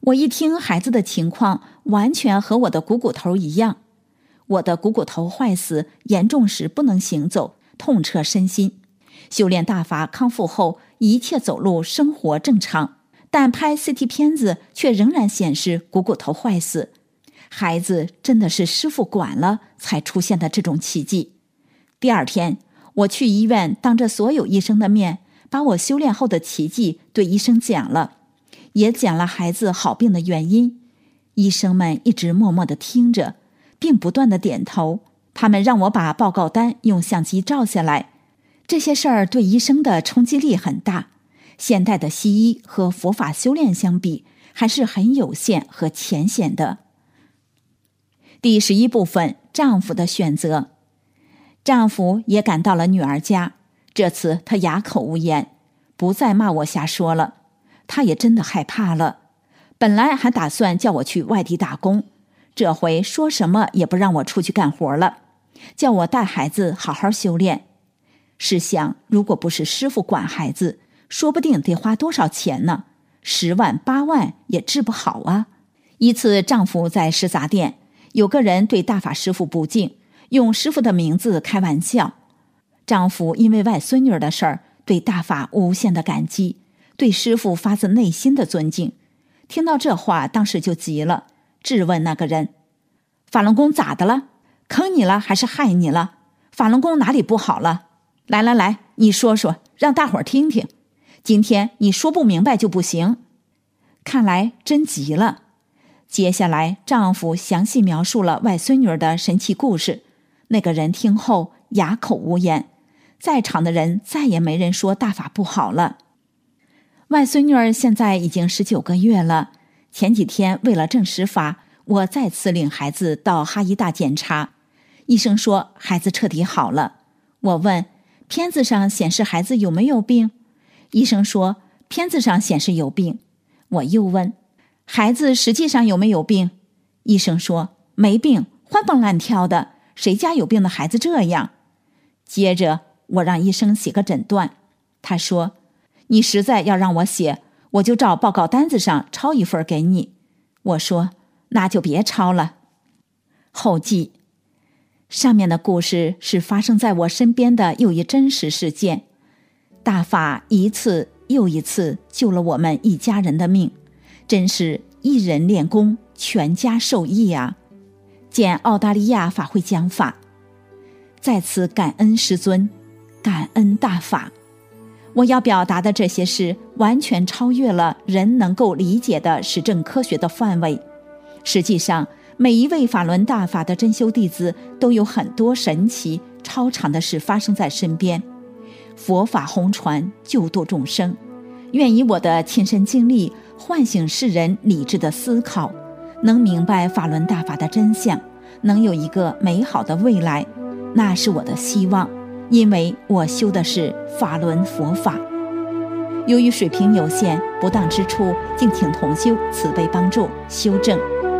我一听孩子的情况，完全和我的股骨头一样。我的股骨头坏死，严重时不能行走，痛彻身心。修炼大法康复后，一切走路生活正常，但拍 CT 片子却仍然显示股骨头坏死。孩子真的是师父管了才出现的这种奇迹。第二天，我去医院，当着所有医生的面，把我修炼后的奇迹对医生讲了，也讲了孩子好病的原因。医生们一直默默地听着，并不断地点头。他们让我把报告单用相机照下来。这些事儿对医生的冲击力很大。现代的西医和佛法修炼相比，还是很有限和浅显的。第11部分，丈夫的选择。丈夫也赶到了女儿家，这次他哑口无言，不再骂我瞎说了。他也真的害怕了，本来还打算叫我去外地打工，这回说什么也不让我出去干活了，叫我带孩子好好修炼。试想，如果不是师傅管孩子，说不定得花多少钱呢？10万8万也治不好啊。一次，丈夫在食杂店，有个人对大法师父不敬，用师父的名字开玩笑。丈夫因为外孙女的事儿，对大法无限的感激，对师父发自内心的尊敬。听到这话，当时就急了，质问那个人：法轮功咋的了？坑你了还是害你了？法轮功哪里不好了？来，你说说，让大伙儿听听。今天你说不明白就不行。看来真急了。接下来，丈夫详细描述了外孙女的神奇故事。那个人听后哑口无言，在场的人再也没人说大法不好了。外孙女现在已经19个月了。前几天为了证实法，我再次领孩子到哈医大检查，医生说孩子彻底好了。我问片子上显示孩子有没有病？医生说片子上显示有病。我又问孩子实际上有没有病？医生说没病，欢蹦乱跳的，谁家有病的孩子这样？接着我让医生写个诊断，他说你实在要让我写，我就照报告单子上抄一份给你。我说那就别抄了。后记，上面的故事是发生在我身边的又一真实事件。大法一次又一次救了我们一家人的命，真是一人练功，全家受益啊！见澳大利亚法会讲法，在此感恩师尊，感恩大法。我要表达的这些事完全超越了人能够理解的实证科学的范围。实际上，每一位法轮大法的真修弟子都有很多神奇超常的事发生在身边。佛法弘传，救度众生，愿以我的亲身经历唤醒世人理智的思考，能明白法轮大法的真相，能有一个美好的未来，那是我的希望。因为我修的是法轮佛法。由于水平有限，不当之处，敬请同修慈悲帮助修正。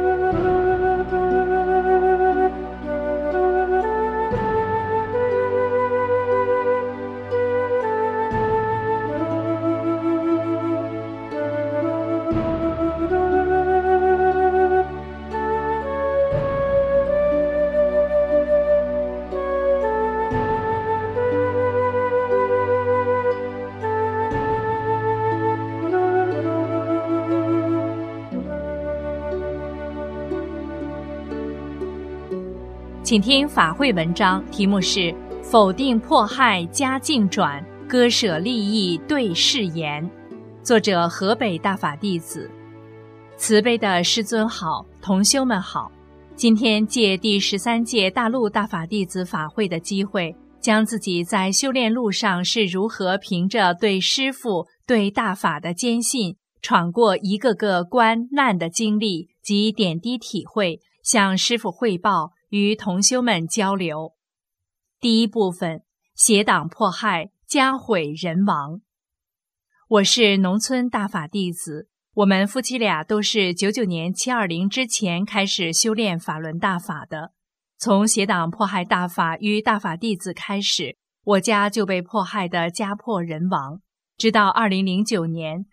请听法会文章，题目是否定迫害加净转，割舍利益对誓言。作者河北大法弟子。慈悲的师尊好，同修们好。今天借第13届大陆大法弟子法会的机会，将自己在修炼路上是如何凭着对师父、对大法的坚信，闯过一个个关难的经历及点滴体会，向师父汇报，与同修们交流。第一部分，邪党迫害，家毁人亡。我是农村大法弟子，我们夫妻俩都是99年720之前开始修炼法轮大法的。从邪党迫害大法与大法弟子开始，我家就被迫害得家破人亡。直到2009年，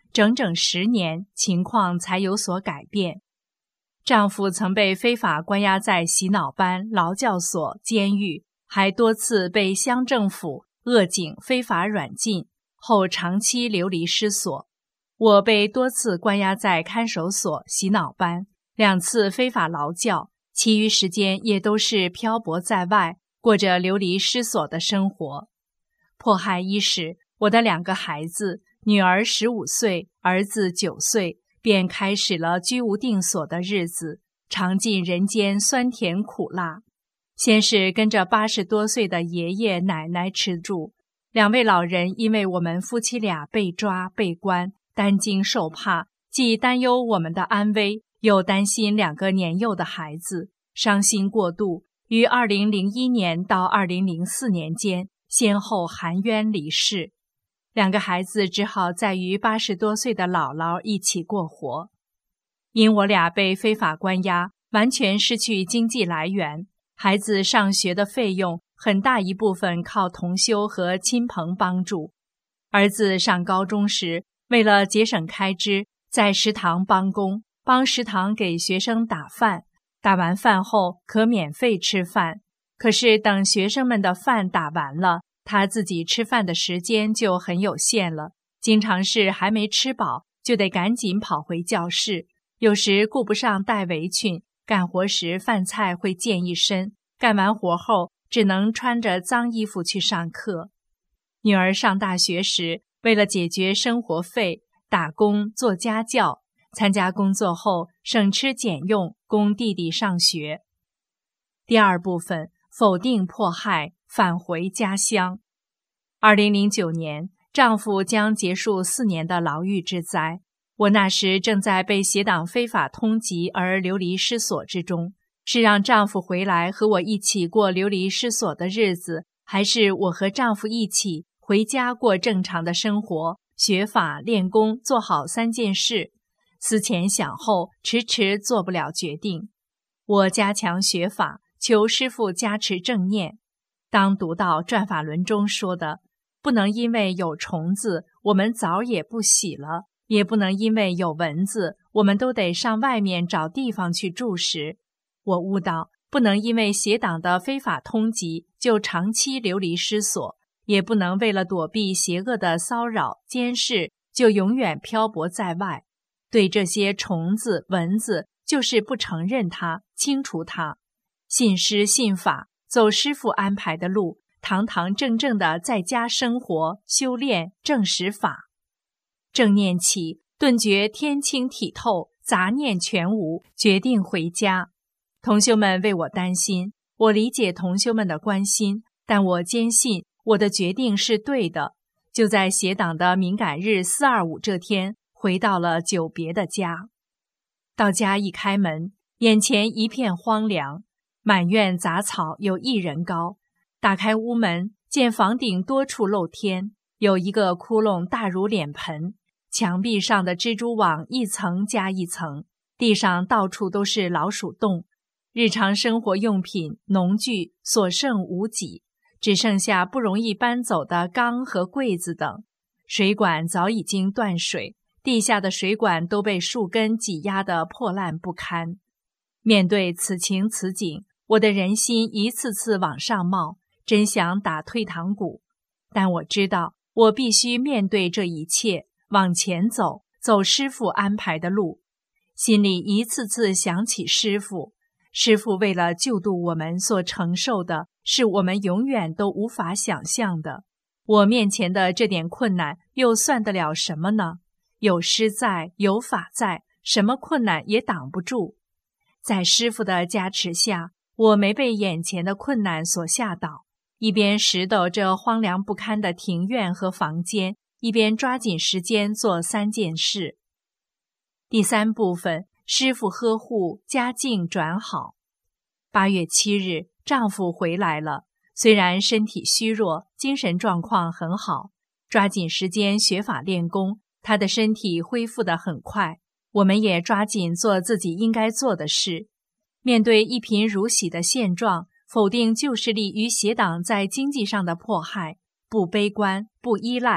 整整10年，情况才有所改变。丈夫曾被非法关押在洗脑班、劳教所、监狱，还多次被乡政府、恶警非法软禁，后长期流离失所。我被多次关押在看守所、洗脑班，2次非法劳教，其余时间也都是漂泊在外，过着流离失所的生活。迫害伊始，我的2个孩子，女儿15岁，儿子9岁，便开始了居无定所的日子，尝尽人间酸甜苦辣。先是跟着80多岁的爷爷奶奶吃住，2位老人因为我们夫妻俩被抓被关，担惊受怕，既担忧我们的安危，又担心2个年幼的孩子，伤心过度，于2001年到2004年间先后含冤离世。2个孩子只好再与80多岁的姥姥一起过活。因我俩被非法关押，完全失去经济来源，孩子上学的费用很大一部分靠同修和亲朋帮助。儿子上高中时，为了节省开支，在食堂帮工，帮食堂给学生打饭，打完饭后可免费吃饭。可是等学生们的饭打完了，他自己吃饭的时间就很有限了，经常是还没吃饱，就得赶紧跑回教室，有时顾不上带围裙，干活时饭菜会溅一身，干完活后只能穿着脏衣服去上课。女儿上大学时，为了解决生活费，打工做家教，参加工作后省吃俭用，供弟弟上学。第2部分，否定迫害，返回家乡。2009年，丈夫将结束4年的牢狱之灾。我那时正在被邪党非法通缉而流离失所之中，是让丈夫回来和我一起过流离失所的日子，还是我和丈夫一起回家过正常的生活，学法、练功，做好3件事？思前想后，迟迟做不了决定。我加强学法，求师父加持正念。当读到转法轮中说的，不能因为有虫子，我们澡也不洗了，也不能因为有蚊子，我们都得上外面找地方去住时，我悟到，不能因为邪党的非法通缉就长期流离失所，也不能为了躲避邪恶的骚扰、监视，就永远漂泊在外。对这些虫子、蚊子，就是不承认它，清除它。信师信法，走师父安排的路，堂堂正正的在家生活、修炼、正实法。正念起，顿觉天清体透，杂念全无，决定回家。同修们为我担心，我理解同修们的关心，但我坚信我的决定是对的。就在邪党的敏感日425这天，回到了久别的家。到家一开门，眼前一片荒凉，满院杂草有1人高。打开屋门，见房顶多处露天，有一个窟窿大如脸盆，墙壁上的蜘蛛网一层加一层，地上到处都是老鼠洞。日常生活用品、农具所剩无几，只剩下不容易搬走的缸和柜子等。水管早已经断水，地下的水管都被树根挤压得破烂不堪。面对此情此景，我的人心一次次往上冒，真想打退堂鼓。但我知道，我必须面对这一切，往前走，走师父安排的路。心里一次次想起师父，师父为了救度我们所承受的，是我们永远都无法想象的。我面前的这点困难，又算得了什么呢？有师在，有法在，什么困难也挡不住。在师父的加持下，我没被眼前的困难所吓倒，一边拾掇这荒凉不堪的庭院和房间，一边抓紧时间做3件事。第3部分，师父呵护，家境转好。8月7日，丈夫回来了，虽然身体虚弱，精神状况很好，抓紧时间学法练功，他的身体恢复得很快。我们也抓紧做自己应该做的事。面对一贫如洗的现状，否定旧势力与邪党在经济上的迫害，不悲观，不依赖，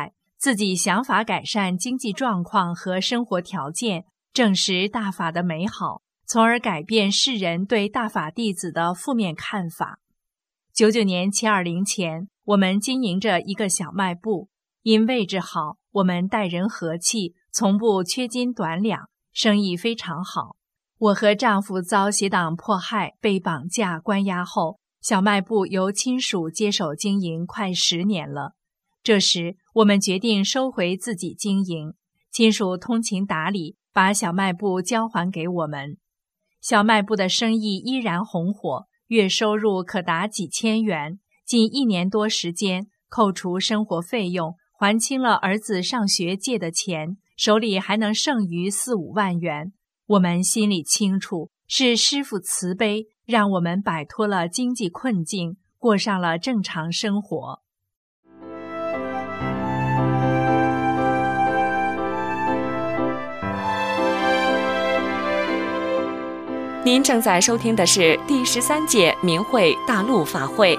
自己想法改善经济状况和生活条件，证实大法的美好，从而改变世人对大法弟子的负面看法。99年720前，我们经营着一个小卖部，因位置好，我们待人和气，从不缺斤短两，生意非常好。我和丈夫遭邪党迫害，被绑架关押后，小卖部由亲属接手经营快10年了。这时，我们决定收回自己经营，亲属通情达理，把小卖部交还给我们。小卖部的生意依然红火，月收入可达几千元，近1年多时间，扣除生活费用，还清了儿子上学借的钱，手里还能剩余4、5万元。我们心里清楚，是师父慈悲，让我们摆脱了经济困境，过上了正常生活。 您正在收听的是第13届明慧大陆法会。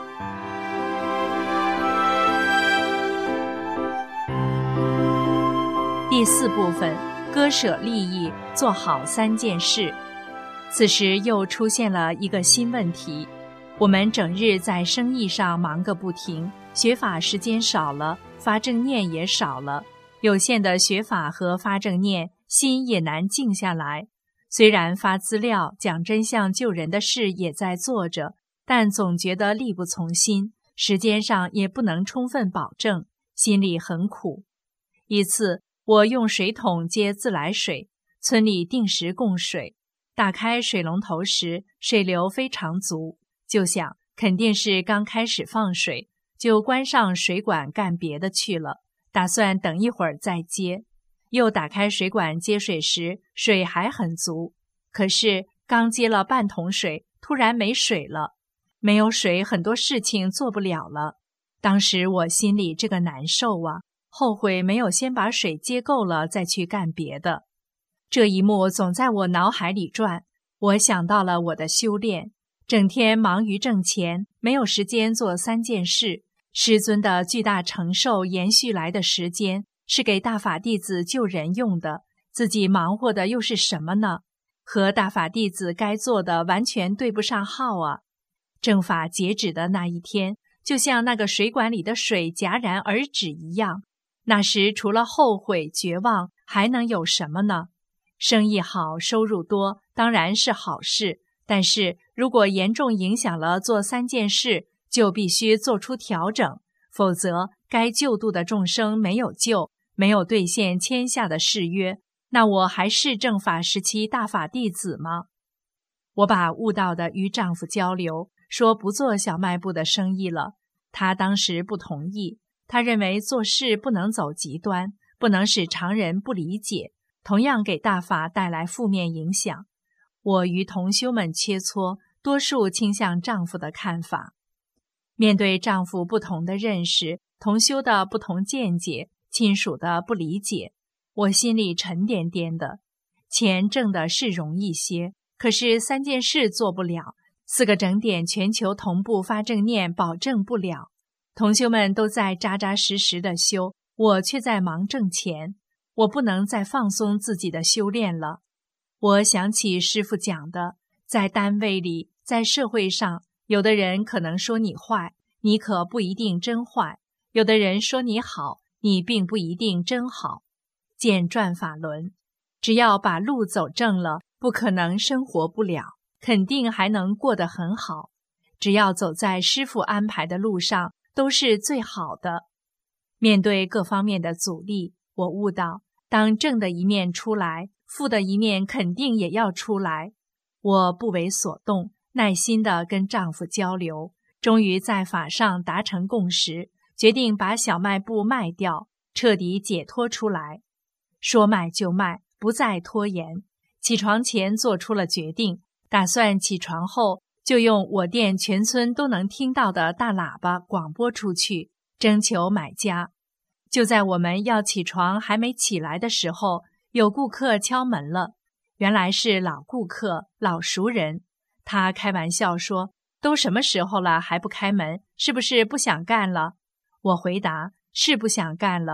第4部分，割舍利益，做好3件事。此时又出现了一个新问题，我们整日在生意上忙个不停，学法时间少了，发正念也少了，有限的学法和发正念，心也难静下来。虽然发资料、讲真相救人的事也在做着，但总觉得力不从心，时间上也不能充分保证，心里很苦。一次，我用水桶接自来水，村里定时供水，打开水龙头时，水流非常足，就想肯定是刚开始放水，就关上水管干别的去了，打算等一会儿再接。又打开水管接水时，水还很足，可是刚接了半桶水，突然没水了。没有水，很多事情做不了了。当时我心里这个难受啊，后悔没有先把水接够了再去干别的。这一幕总在我脑海里转，我想到了我的修炼，整天忙于挣钱，没有时间做3件事。师尊的巨大承受延续来的时间，是给大法弟子救人用的，自己忙活的又是什么呢？和大法弟子该做的完全对不上号啊！正法截止的那一天，就像那个水管里的水戛然而止一样，那时除了后悔绝望，还能有什么呢？生意好，收入多，当然是好事，但是如果严重影响了做3件事，就必须做出调整，否则该救度的众生没有救，没有兑现签下的誓约，那我还是正法时期大法弟子吗？我把悟到的与丈夫交流，说不做小卖部的生意了。他当时不同意，他认为做事不能走极端，不能使常人不理解，同样给大法带来负面影响。我与同修们切磋，多数倾向丈夫的看法。面对丈夫不同的认识，同修的不同见解，亲属的不理解，我心里沉甸甸的。钱挣的是容易些，可是3件事做不了，4个整点全球同步发正念保证不了。同修们都在扎扎实实的修，我却在忙挣钱，我不能再放松自己的修炼了。我想起师父讲的，在单位里，在社会上，有的人可能说你坏，你可不一定真坏；有的人说你好，你并不一定真好。见转法轮，只要把路走正了，不可能生活不了，肯定还能过得很好。只要走在师父安排的路上，都是最好的。面对各方面的阻力，我悟到，当正的一面出来，负的一面肯定也要出来。我不为所动，耐心地跟丈夫交流，终于在法上达成共识，决定把小卖部卖掉，彻底解脱出来。说卖就卖，不再拖延。起床前做出了决定，打算起床后就用我店全村都能听到的大喇叭广播出去，征求买家。就在我们要起床还没起来的时候，有顾客敲门了。原来是老顾客，老熟人。他开玩笑说，都什么时候了还不开门，是不是不想干了？我回答，是不想干了，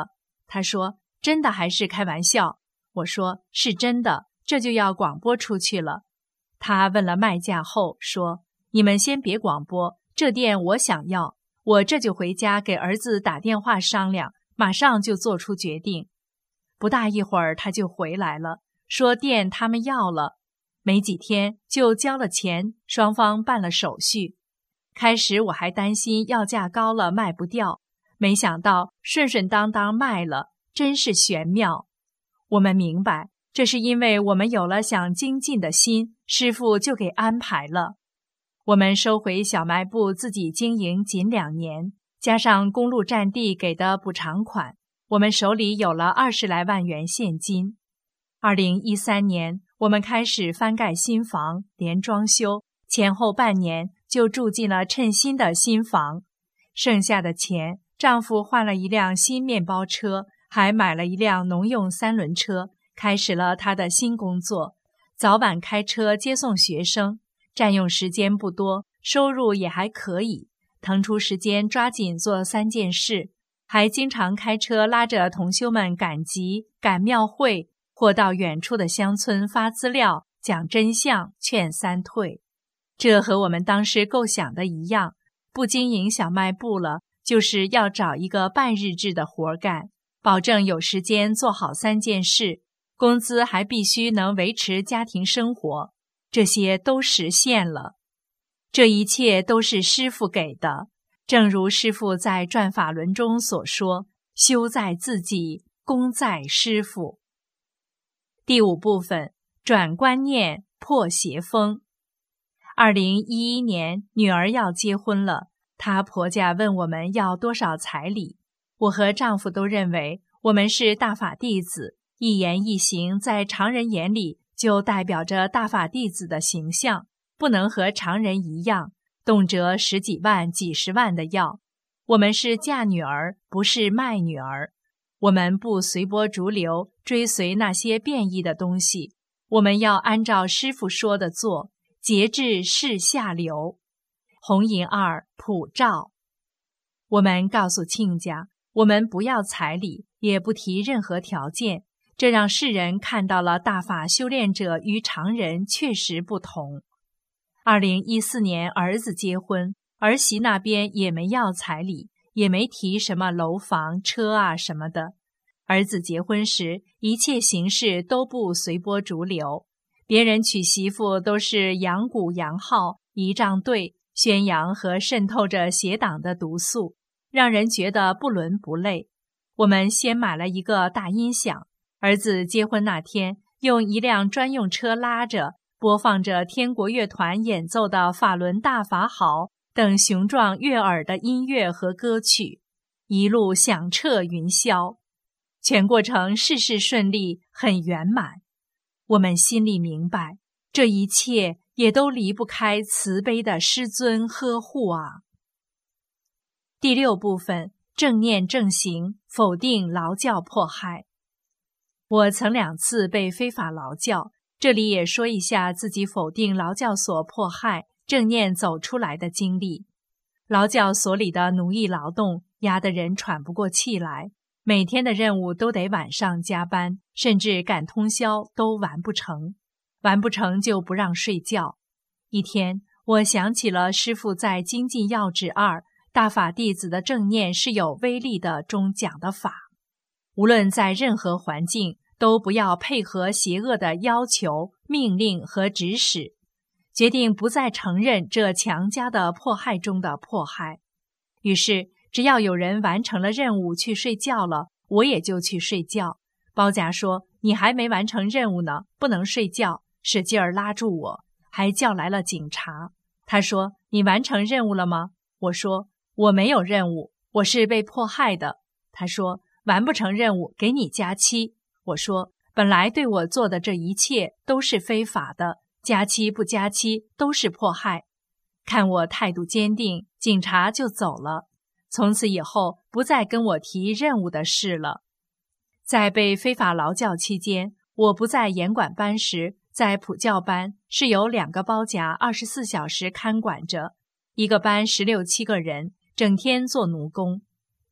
他说：“真的还是开玩笑？”我说：“是真的，这就要广播出去了。”他问了卖价后说：“你们先别广播，这店我想要，我这就回家给儿子打电话商量，马上就做出决定。”不大一会儿他就回来了，说店他们要了，没几天就交了钱，双方办了手续。开始我还担心要价高了卖不掉，没想到顺顺当当卖了，真是玄妙。我们明白，这是因为我们有了想精进的心，师父就给安排了。我们收回小卖部自己经营仅2年，加上公路占地给的补偿款，我们手里有了20来万元现金。2013年，我们开始翻盖新房，连装修，前后半年就住进了称心的新房。剩下的钱，丈夫换了一辆新面包车，还买了一辆农用3轮车，开始了他的新工作，早晚开车接送学生，占用时间不多，收入也还可以，腾出时间抓紧做3件事，还经常开车拉着同修们赶集、赶庙会，或到远处的乡村发资料、讲真相、劝3退。这和我们当时构想的一样，不经营小卖部了，就是要找一个半日制的活干，保证有时间做好3件事，工资还必须能维持家庭生活，这些都实现了。这一切都是师父给的，正如师父在转法轮中所说，修在自己，功在师父。第5部分，转观念，破邪风。2011年，女儿要结婚了，她婆家问我们要多少彩礼。我和丈夫都认为我们是大法弟子，一言一行在常人眼里就代表着大法弟子的形象，不能和常人一样，动辄10几万、几十万的要。我们是嫁女儿，不是卖女儿。我们不随波逐流，追随那些变异的东西，我们要按照师父说的做，节制是下流。红银2普照。我们告诉亲家，我们不要彩礼，也不提任何条件，这让世人看到了大法修炼者与常人确实不同。2014年儿子结婚，儿媳那边也没要彩礼，也没提什么楼房、车啊什么的。儿子结婚时，一切形式都不随波逐流，别人娶媳妇都是扬鼓扬号、仪仗队，宣扬和渗透着邪党的毒素，让人觉得不伦不类。我们先买了一个大音响，儿子结婚那天，用一辆专用车拉着，播放着天国乐团演奏的法轮大法好等雄壮悦耳的音乐和歌曲，一路响彻云霄。全过程事事顺利，很圆满。我们心里明白，这一切也都离不开慈悲的师尊呵护啊。第6部分，正念正行，否定劳教迫害。我曾2次被非法劳教，这里也说一下自己否定劳教所迫害，正念走出来的经历。劳教所里的奴役劳动压得人喘不过气来，每天的任务都得晚上加班，甚至赶通宵都完不成，完不成就不让睡觉。一天，我想起了师父在《精进要旨2大法弟子的正念是有威力的中讲的法，无论在任何环境，都不要配合邪恶的要求、命令和指使，决定不再承认这强加的迫害中的迫害。于是只要有人完成了任务去睡觉了，我也就去睡觉。包夹说，你还没完成任务呢，不能睡觉，使劲儿拉住我，还叫来了警察。他说，你完成任务了吗？我说，我没有任务，我是被迫害的。他说，完不成任务给你加期。我说，本来对我做的这一切都是非法的，加期不加期都是迫害。看我态度坚定，警察就走了。从此以后不再跟我提任务的事了。在被非法劳教期间，我不在严管班时，在普教班是由2个包夹24小时看管着，一个班16、17个人，整天做奴工。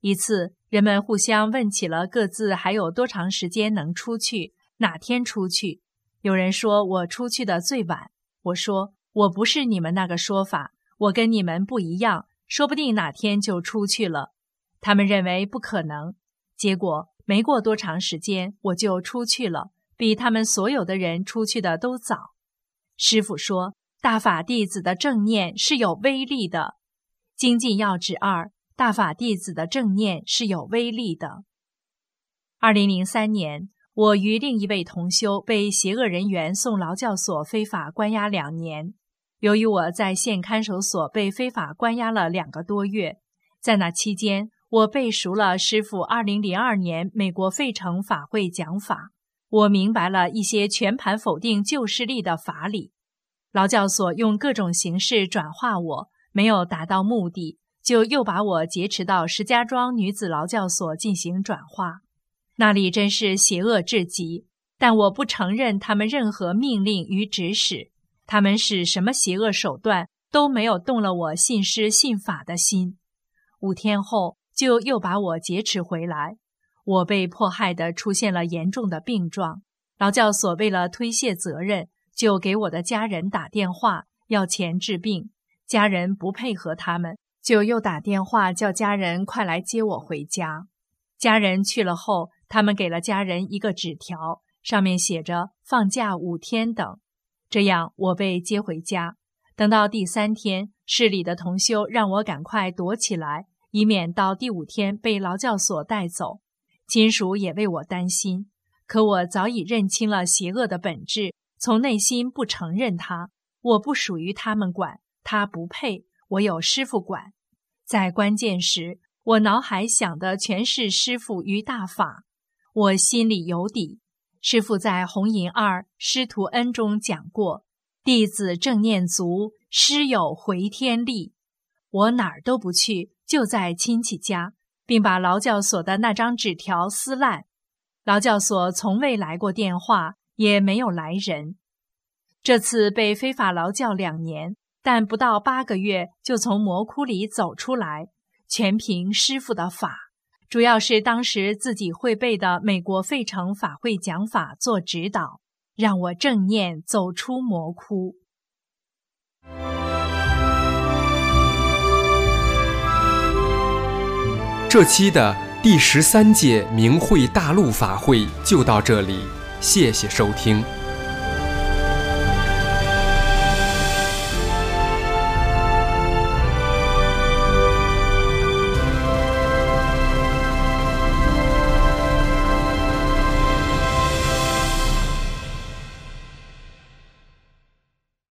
一次，人们互相问起了各自还有多长时间能出去，哪天出去。有人说我出去的最晚，我说我不是你们那个说法，我跟你们不一样，说不定哪天就出去了。他们认为不可能，结果没过多长时间我就出去了，比他们所有的人出去的都早。师父说，大法弟子的正念是有威力的。精进要旨2，大法弟子的正念是有威力的。2003年，我与另一位同修被邪恶人员送劳教所非法关押2年。由于我在县看守所被非法关押了2个多月，在那期间，我背熟了师父2002年美国费城法会讲法，我明白了一些全盘否定旧势力的法理。劳教所用各种形式转化我，没有达到目的，就又把我劫持到石家庄女子劳教所进行转化。那里真是邪恶至极，但我不承认他们任何命令与指使，他们使什么邪恶手段都没有动了我信师信法的心。5天后就又把我劫持回来，我被迫害的出现了严重的病状。劳教所为了推卸责任，就给我的家人打电话要钱治病，家人不配合他们，就又打电话叫家人快来接我回家。家人去了后，他们给了家人一个纸条，上面写着放假5天等。这样我被接回家。等到第3天，市里的同修让我赶快躲起来，以免到第5天被劳教所带走。亲属也为我担心，可我早已认清了邪恶的本质，从内心不承认它。我不属于他们管，他不配，我有师父管。在关键时，我脑海想的全是师父与大法，我心里有底。师父在红银2师徒恩中讲过，弟子正念足，师有回天力。我哪儿都不去，就在亲戚家，并把劳教所的那张纸条撕烂。劳教所从未来过电话，也没有来人。这次被非法劳教2年，但不到8个月就从魔窟里走出来，全凭师父的法，主要是当时自己会背的美国费城法会讲法做指导，让我正念走出魔窟。 这期的第13届明慧大陆法会就到这里，谢谢收听。